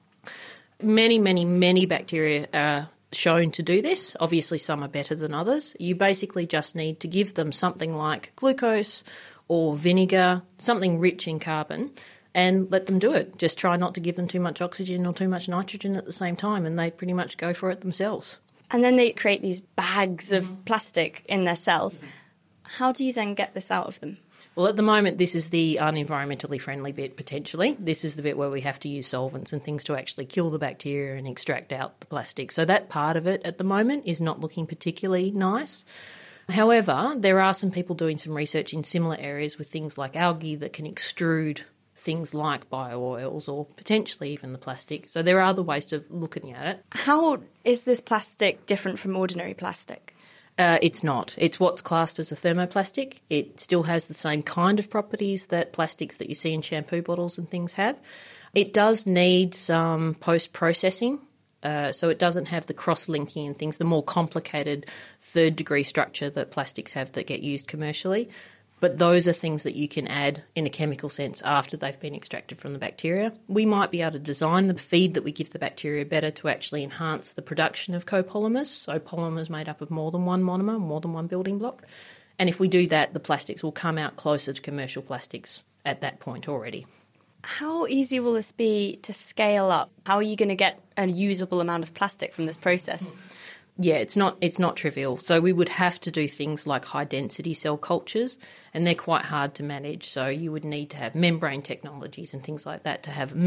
Many bacteria are shown to do this. Obviously, some are better than others. You basically just need to give them something like glucose or vinegar, something rich in carbon, and let them do it. Just try not to give them too much oxygen or too much nitrogen at the same time, and they pretty much go for it themselves. And then they create these bags of plastic in their cells. How do you then get this out of them? Well, at the moment, this is the unenvironmentally friendly bit, potentially. This is the bit where we have to use solvents and things to actually kill the bacteria and extract out the plastic. So that part of it at the moment is not looking particularly nice. However, there are some people doing some research in similar areas with things like algae that can extrude things like bio-oils or potentially even the plastic. So there are other ways of looking at it. How is this plastic different from ordinary plastic? It's not. It's what's classed as a thermoplastic. It still has the same kind of properties that plastics that you see in shampoo bottles and things have. It does need some post-processing, so it doesn't have the cross-linking and things, the more complicated third-degree structure that plastics have that get used commercially. But those are things that you can add in a chemical sense after they've been extracted from the bacteria. We might be able to design the feed that we give the bacteria better to actually enhance the production of copolymers, so polymers made up of more than one monomer, more than one building block. And if we do that, the plastics will come out closer to commercial plastics at that point already. How easy will this be to scale up? How are you going to get a usable amount of plastic from this process? Yeah, it's not trivial. So we would have to do things like high-density cell cultures, and they're quite hard to manage. So you would need to have membrane technologies and things like that to have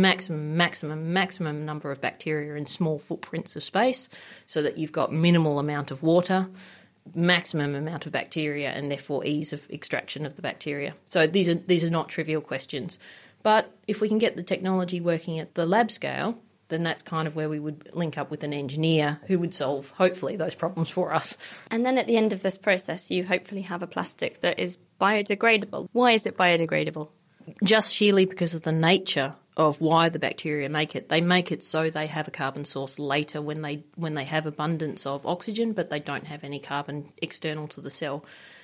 maximum number of bacteria in small footprints of space so that you've got minimal amount of water, maximum amount of bacteria, and therefore ease of extraction of the bacteria. So these are not trivial questions. But if we can get the technology working at the lab scale, then that's kind of where we would link up with an engineer who would solve, hopefully, those problems for us. And then at the end of this process, you hopefully have a plastic that is biodegradable. Why is it biodegradable? Just sheerly because of the nature of why the bacteria make it. They make it so they have a carbon source later when they have abundance of oxygen, but they don't have any carbon external to the cell.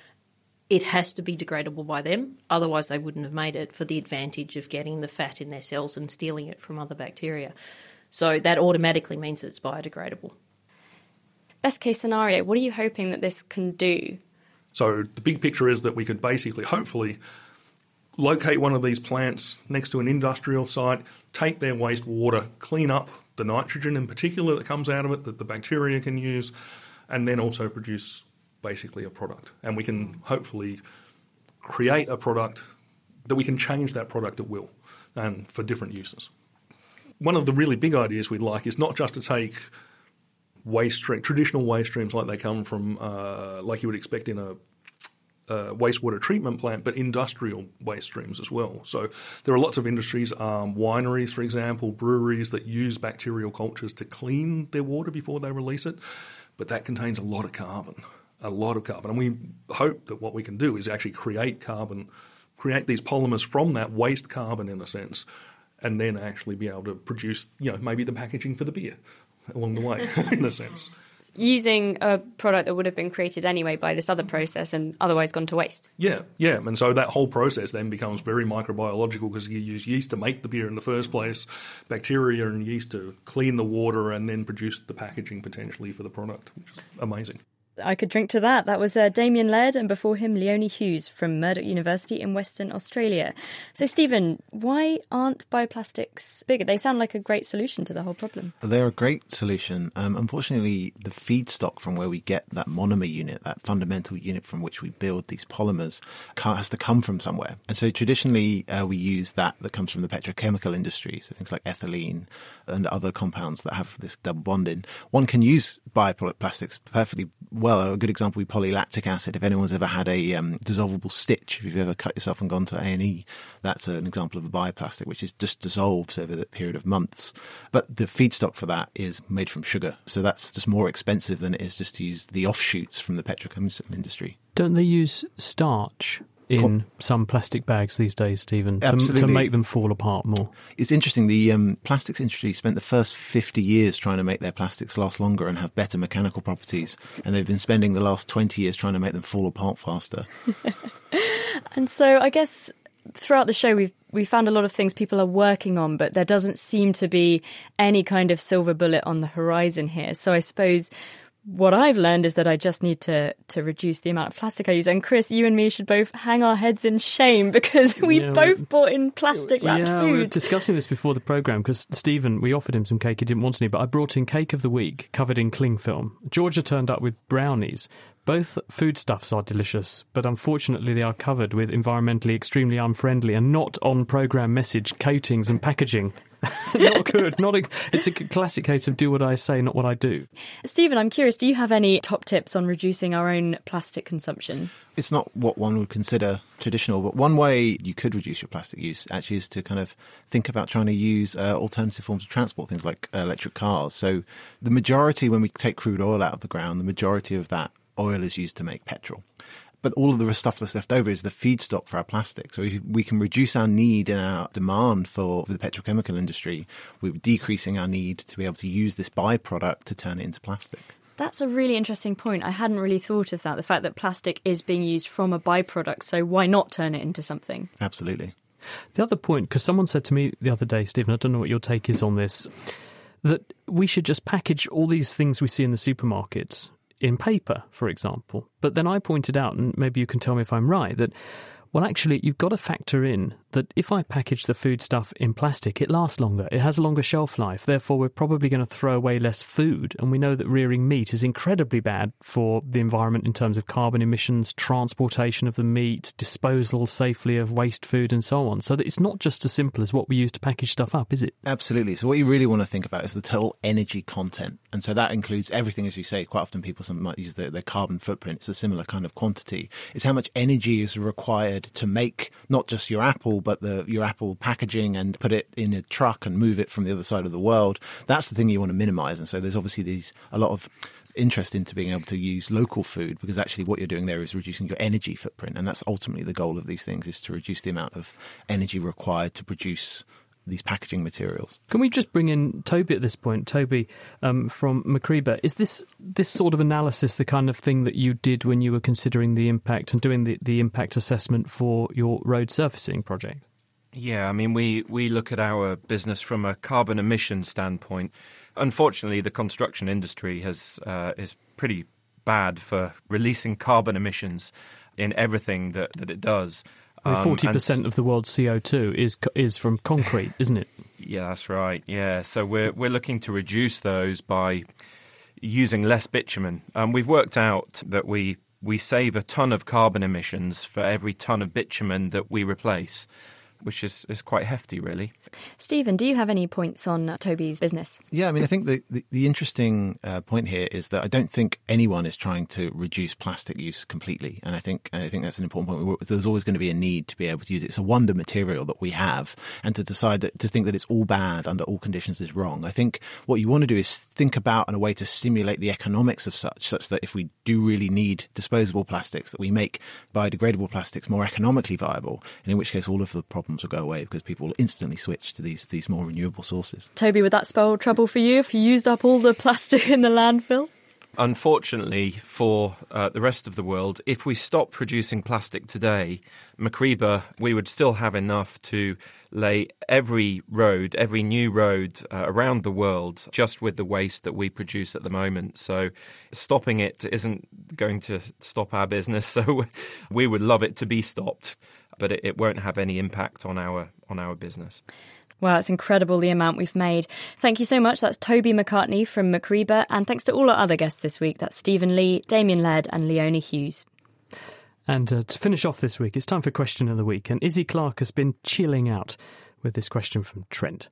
It has to be degradable by them, otherwise they wouldn't have made it for the advantage of getting the fat in their cells and stealing it from other bacteria. So that automatically means it's biodegradable. Best case scenario, what are you hoping that this can do? So the big picture is that we could basically, hopefully, locate one of these plants next to an industrial site, take their wastewater, clean up the nitrogen in particular that comes out of it that the bacteria can use, and then also produce basically a product. And we can hopefully create a product that we can change that product at will and for different uses. One of the really big ideas we'd like is not just to take traditional waste streams like they come from, like you would expect in a wastewater treatment plant, but industrial waste streams as well. So there are lots of industries, wineries, for example, breweries that use bacterial cultures to clean their water before they release it, but that contains a lot of carbon. And we hope that what we can do is actually create these polymers from that waste carbon in a sense, and then actually be able to produce, maybe the packaging for the beer along the way, in a sense. Using a product that would have been created anyway by this other process and otherwise gone to waste. Yeah. And so that whole process then becomes very microbiological because you use yeast to make the beer in the first place, bacteria and yeast to clean the water and then produce the packaging potentially for the product, which is amazing. I could drink to that. That was Damien Laird, and before him, Leonie Hughes from Murdoch University in Western Australia. So, Stephen, why aren't bioplastics bigger? They sound like a great solution to the whole problem. They're a great solution. Unfortunately, the feedstock from where we get that monomer unit, that fundamental unit from which we build these polymers, has to come from somewhere. And so traditionally, we use that comes from the petrochemical industry, so things like ethylene and other compounds that have this double bond in. One can use bioplastics perfectly well. A good example would be polylactic acid. If anyone's ever had a dissolvable stitch, if you've ever cut yourself and gone to A&E, that's an example of a bioplastic, which is just dissolves over the period of months. But the feedstock for that is made from sugar. So that's just more expensive than it is just to use the offshoots from the petrochemical industry. Don't they use starch in some plastic bags these days, Stephen, to make them fall apart more? It's interesting. The plastics industry spent the first 50 years trying to make their plastics last longer and have better mechanical properties, and they've been spending the last 20 years trying to make them fall apart faster. And so I guess throughout the show we've found a lot of things people are working on, but there doesn't seem to be any kind of silver bullet on the horizon here. So I suppose what I've learned is that I just need to reduce the amount of plastic I use. And Chris, you and me should both hang our heads in shame because we both bought in plastic wrapped food. We were discussing this before the programme because Stephen, we offered him some cake. He didn't want any, but I brought in cake of the week covered in cling film. Georgia turned up with brownies. Both foodstuffs are delicious, but unfortunately they are covered with environmentally extremely unfriendly and not on programme message coatings and packaging. Not good. It's a classic case of do what I say, not what I do. Stephen, I'm curious, do you have any top tips on reducing our own plastic consumption? It's not what one would consider traditional, but one way you could reduce your plastic use actually is to kind of think about trying to use alternative forms of transport, things like electric cars. So the majority, when we take crude oil out of the ground, the majority of that oil is used to make petrol. But all of the stuff that's left over is the feedstock for our plastic. So if we can reduce our need and our demand for the petrochemical industry, we're decreasing our need to be able to use this byproduct to turn it into plastic. That's a really interesting point. I hadn't really thought of that, the fact that plastic is being used from a byproduct, so why not turn it into something? Absolutely. The other point, because someone said to me the other day, Stephen, I don't know what your take is on this, that we should just package all these things we see in the supermarkets in paper, for example. But then I pointed out, and maybe you can tell me if I'm right, that, well, actually, you've got to factor in that if I package the food stuff in plastic, it lasts longer. It has a longer shelf life. Therefore, we're probably going to throw away less food. And we know that rearing meat is incredibly bad for the environment in terms of carbon emissions, transportation of the meat, disposal safely of waste food, and so on. So that it's not just as simple as what we use to package stuff up, is it? Absolutely. So what you really want to think about is the total energy content. And so that includes everything, as you say. Quite often people might use their carbon footprint. It's a similar kind of quantity. It's how much energy is required to make not just your apple, but your apple packaging and put it in a truck and move it from the other side of the world. That's the thing you want to minimize. And so there's obviously a lot of interest into being able to use local food, because actually what you're doing there is reducing your energy footprint. And that's ultimately the goal of these things, is to reduce the amount of energy required to produce these packaging materials. Can we just bring in Toby at this point? Toby from McCreeba. Is this sort of analysis the kind of thing that you did when you were considering the impact and doing the impact assessment for your road surfacing project? Yeah, I mean, we look at our business from a carbon emission standpoint. Unfortunately, the construction industry is pretty bad for releasing carbon emissions in everything that it does. 40% of the world's CO2 is from concrete, isn't it? Yeah, that's right. Yeah, so we're looking to reduce those by using less bitumen. We've worked out that we save a ton of carbon emissions for every ton of bitumen that we replace, which is quite hefty, really. Stephen, do you have any points on Toby's business? Yeah, I mean, I think the interesting point here is that I don't think anyone is trying to reduce plastic use completely. And I think that's an important point. There's always going to be a need to be able to use it. It's a wonder material that we have. And to think that it's all bad under all conditions is wrong. I think what you want to do is think about a way to stimulate the economics of such that if we do really need disposable plastics, that we make biodegradable plastics more economically viable. And in which case all of the problems will go away, because people will instantly switch to these more renewable sources. Toby, would that spell trouble for you if you used up all the plastic in the landfill? Unfortunately for the rest of the world, if we stop producing plastic today, McCreeba, we would still have enough to lay every new road around the world just with the waste that we produce at the moment. So stopping it isn't going to stop our business. So we would love it to be stopped, but it won't have any impact on our business. Wow, it's incredible the amount we've made. Thank you so much. That's Toby McCartney from McCreeba. And thanks to all our other guests this week. That's Stephen Lee, Damien Laird and Leonie Hughes. And to finish off this week, it's time for Question of the Week. And Izzy Clark has been chilling out with this question from Trent.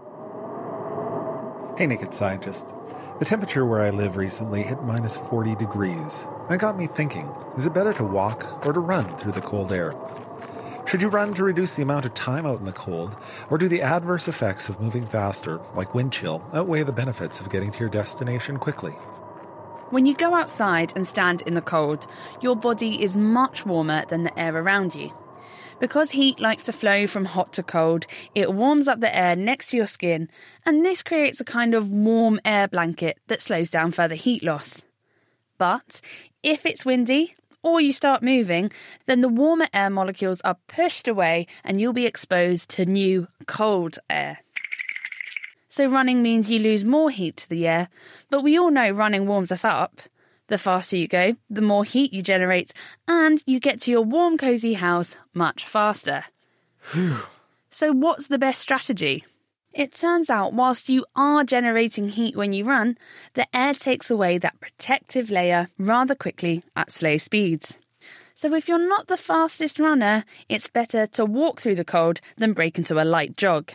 Hey, Naked Scientist. The temperature where I live recently hit minus 40 degrees. And it got me thinking, is it better to walk or to run through the cold air? Should you run to reduce the amount of time out in the cold, or do the adverse effects of moving faster, like wind chill, outweigh the benefits of getting to your destination quickly? When you go outside and stand in the cold, your body is much warmer than the air around you. Because heat likes to flow from hot to cold, it warms up the air next to your skin, and this creates a kind of warm air blanket that slows down further heat loss. But if it's windy, or you start moving, then the warmer air molecules are pushed away and you'll be exposed to new cold air. So running means you lose more heat to the air, but we all know running warms us up. The faster you go, the more heat you generate, and you get to your warm, cosy house much faster. So what's the best strategy? It turns out whilst you are generating heat when you run, the air takes away that protective layer rather quickly at slow speeds. So if you're not the fastest runner, it's better to walk through the cold than break into a light jog.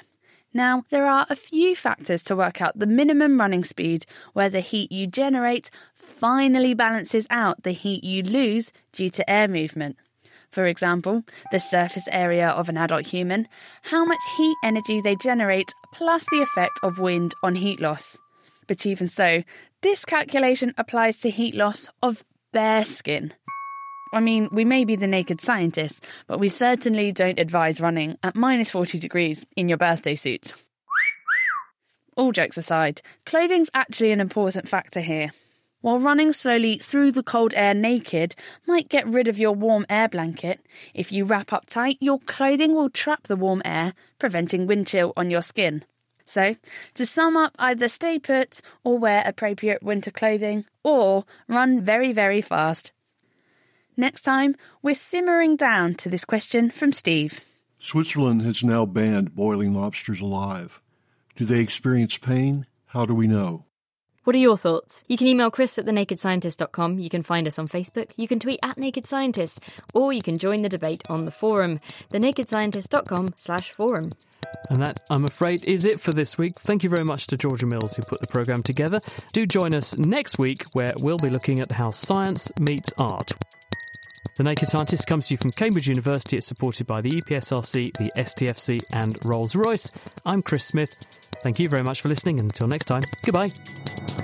Now, there are a few factors to work out the minimum running speed where the heat you generate finally balances out the heat you lose due to air movement. For example, the surface area of an adult human, how much heat energy they generate, plus the effect of wind on heat loss. But even so, this calculation applies to heat loss of bare skin. I mean, we may be the naked scientists, but we certainly don't advise running at minus 40 degrees in your birthday suit. All jokes aside, clothing's actually an important factor here. While running slowly through the cold air naked might get rid of your warm air blanket, if you wrap up tight, your clothing will trap the warm air, preventing wind chill on your skin. So, to sum up, either stay put or wear appropriate winter clothing, or run very, very fast. Next time, we're simmering down to this question from Steve. Switzerland has now banned boiling lobsters alive. Do they experience pain? How do we know? What are your thoughts? You can email Chris at thenakedscientist.com, you can find us on Facebook, you can tweet at Naked Scientists, or you can join the debate on the forum, thenakedscientist.com/forum. And that, I'm afraid, is it for this week. Thank you very much to Georgia Mills, who put the programme together. Do join us next week, where we'll be looking at how science meets art. The Naked Scientist comes to you from Cambridge University. It's supported by the EPSRC, the STFC and Rolls-Royce. I'm Chris Smith. Thank you very much for listening, and until next time, goodbye.